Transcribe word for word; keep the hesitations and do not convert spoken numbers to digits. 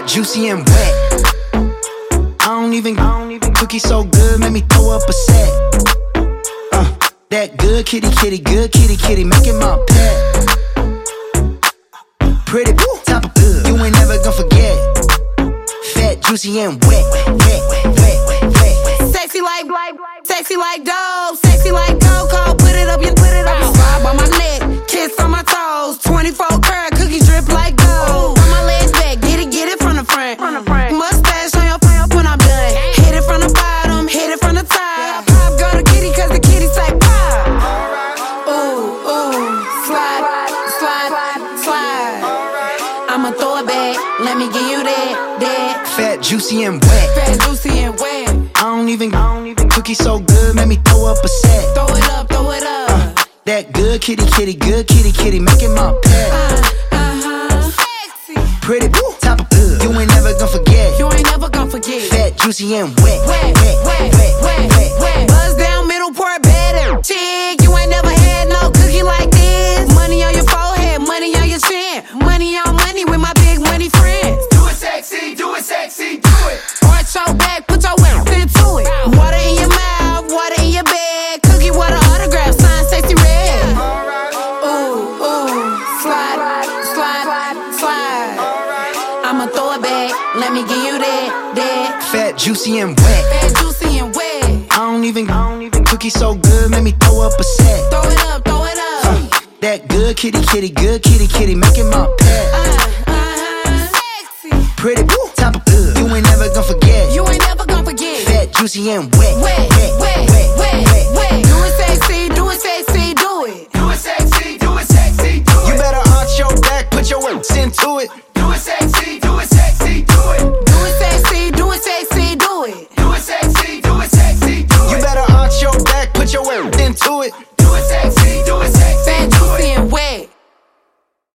juicy and wet. I don't even, I don't even cookie so good, make me throw up a set. Uh, that good kitty, kitty, good kitty, kitty, make it my pet. Pretty, top of good, you ain't never gonna forget. Fat, juicy and wet, wet, wet, wet, wet. Sexy like, like, sexy like dope, sexy like dope. Call, put it up, you put it up. Slide by my neck, kiss on my toes. twenty-four karat cookies drip like gold. On my legs back, get it, get it from the front. Mustache on your face when I'm done. Hit it from the bottom, hit it from the top. Pop, go to kitty, cause the kitty say pop. Ooh, ooh, slide, slide, slide. I'ma throw it back, let me give you that, that. Fat, juicy and wet. Fat, juicy and wet. I don't even, I don't even cookie so good, make me throw up a set. Throw it up, throw it up. Uh, that good kitty, kitty, good kitty, kitty, make it my pet. Uh, uh-huh. Sexy. Pretty, top of good, you ain't never gonna forget. You ain't never gonna forget. Fat, juicy and wet, Wet, wet, wet, wet, wet, wet, wet. Buzz down, middle part, better. Chick, you ain't never had no cookie like this. Money on your forehead, money on your chin. Money on money with my big money friends. Do it sexy, do it sexy, do it. Arch your back, put your weight into it. Water in your mouth, water in your bed. Cookie water autograph, sign sexy red. Ooh, ooh, slide, slide, slide. I'ma throw it back, let me give you that, that. Fat, juicy and wet. Fat, juicy and wet. I don't even, I don't even cookie so good, make me throw up a set. Throw it up, throw it up. Uh, that good kitty, kitty, good kitty, kitty, make it my pet. Uh, uh-huh. Sexy. Pretty, top of good, you ain't never gonna forget. You ain't never gonna forget. Fat, juicy and wet, Wet, wet, wet.